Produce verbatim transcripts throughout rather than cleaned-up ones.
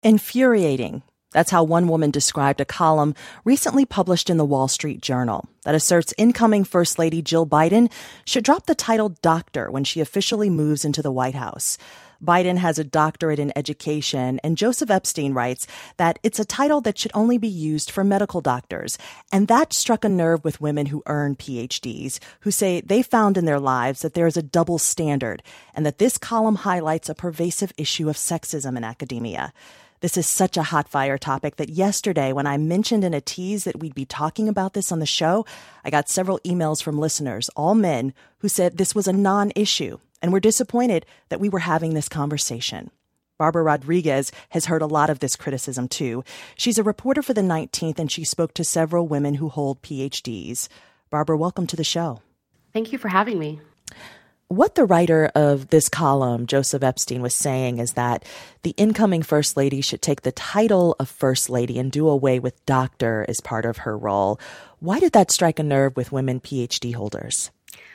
Infuriating. That's how one woman described a column recently published in the Wall Street Journal that asserts incoming First Lady Jill Biden should drop the title doctor when she officially moves into the White House. Biden has a doctorate in education, and Joseph Epstein writes that it's a title that should only be used for medical doctors. And that struck a nerve with women who earn P H Ds, who say they found in their lives that there is a double standard and that this column highlights a pervasive issue of sexism in academia. This is such a hot fire topic that yesterday, when I mentioned in a tease that we'd be talking about this on the show, I got several emails from listeners, all men, who said this was a non-issue and were disappointed that we were having this conversation. Barbara Rodriguez has heard a lot of this criticism, too. She's a reporter for the nineteenth, and she spoke to several women who hold P H Ds. Barbara, welcome to the show. Thank you for having me. What the writer of this column, Joseph Epstein, was saying is that the incoming First Lady should take the title of First Lady and do away with doctor as part of her role. Why did that strike a nerve with women P H D holders?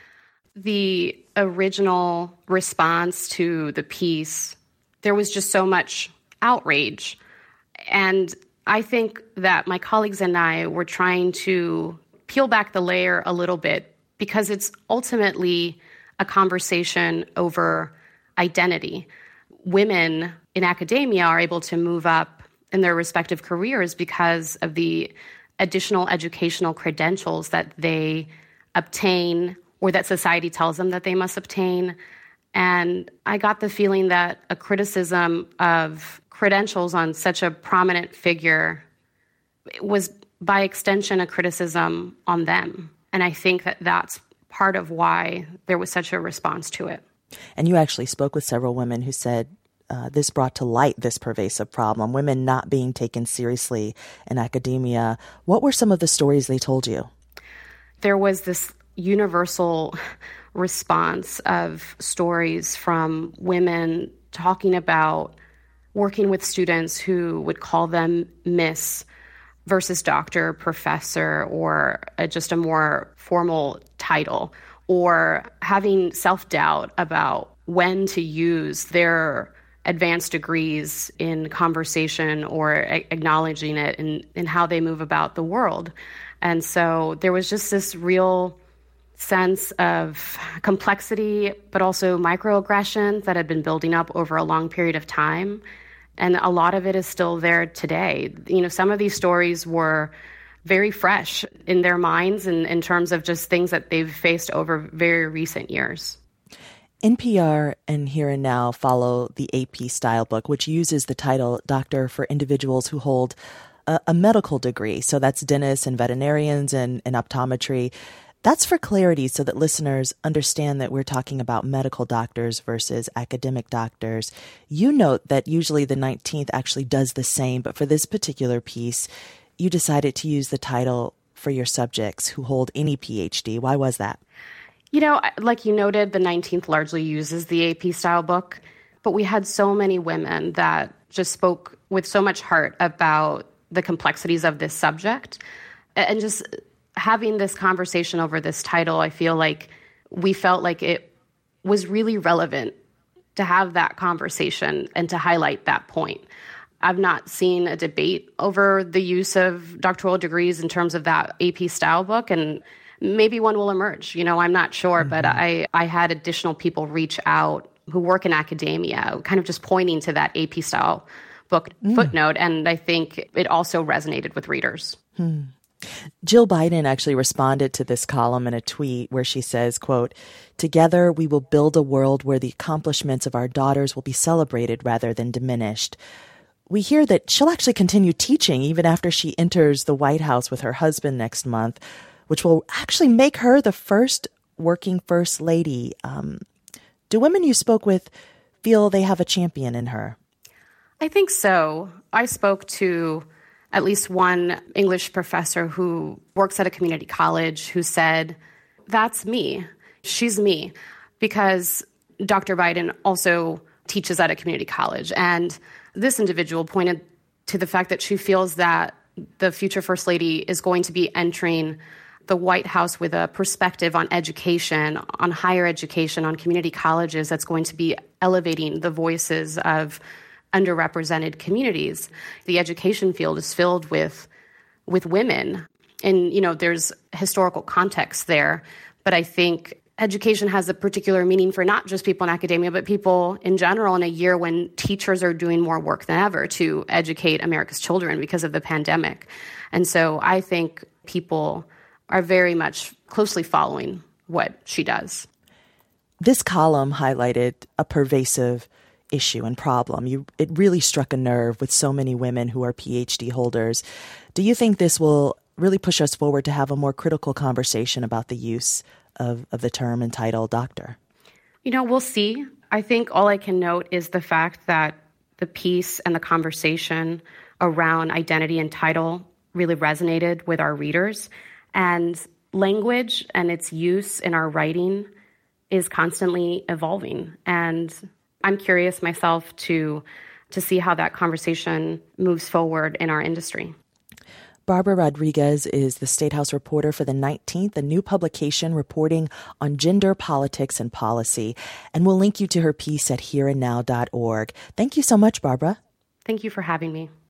The original response to the piece, there was just so much outrage. And I think that my colleagues and I were trying to peel back the layer a little bit because it's ultimately a conversation over identity. Women in academia are able to move up in their respective careers because of the additional educational credentials that they obtain or that society tells them that they must obtain. And I got the feeling that a criticism of credentials on such a prominent figure was, by extension, a criticism on them. And I think that that's part of why there was such a response to it. And you actually spoke with several women who said uh, this brought to light this pervasive problem, women not being taken seriously in academia. What were some of the stories they told you? There was this universal response of stories from women talking about working with students who would call them Miss versus doctor, professor, or a, just a more formal title, or having self-doubt about when to use their advanced degrees in conversation or a- acknowledging it in, in how they move about the world. And so there was just this real sense of complexity, but also microaggressions that had been building up over a long period of time. And a lot of it is still there today. You know, some of these stories were very fresh in their minds and in terms of just things that they've faced over very recent years. N P R and Here and Now follow the A P style book, which uses the title Doctor for individuals who hold a, a medical degree. So that's dentists and veterinarians and, and optometry. That's for clarity so that listeners understand that we're talking about medical doctors versus academic doctors. You note that usually the nineteenth actually does the same, but for this particular piece, you decided to use the title for your subjects who hold any P H D. Why was that? You know, like you noted, the nineteenth largely uses the A P style book, but we had so many women that just spoke with so much heart about the complexities of this subject. And just having this conversation over this title, I feel like we felt like it was really relevant to have that conversation and to highlight that point. I've not seen a debate over the use of doctoral degrees in terms of that A P style book, and maybe one will emerge. You know, I'm not sure, mm-hmm. but I, I had additional people reach out who work in academia, kind of just pointing to that A P style book mm. footnote, and I think it also resonated with readers. Hmm. Jill Biden actually responded to this column in a tweet where she says, quote, "Together we will build a world where the accomplishments of our daughters will be celebrated rather than diminished." We hear that she'll actually continue teaching even after she enters the White House with her husband next month, which will actually make her the first working first lady. Um, do women you spoke with feel they have a champion in her? I think so. I spoke to at least one English professor who works at a community college who said, that's me. She's me. Because Doctor Biden also teaches at a community college. And this individual pointed to the fact that she feels that the future First Lady is going to be entering the White House with a perspective on education, on higher education, on community colleges that's going to be elevating the voices of underrepresented communities. The education field is filled with with women. And, you know, there's historical context there. But I think education has a particular meaning for not just people in academia, but people in general in a year when teachers are doing more work than ever to educate America's children because of the pandemic. And so I think people are very much closely following what she does. This column highlighted a pervasive issue and problem. You, it really struck a nerve with so many women who are P H D holders. Do you think this will really push us forward to have a more critical conversation about the use of, of the term and title doctor? You know, we'll see. I think all I can note is the fact that the piece and the conversation around identity and title really resonated with our readers. And language and its use in our writing is constantly evolving. And I'm curious myself to to see how that conversation moves forward in our industry. Barbara Rodriguez is the State House reporter for the nineteenth, a new publication reporting on gender, politics, and policy. And we'll link you to her piece at here and now dot org. Thank you so much, Barbara. Thank you for having me.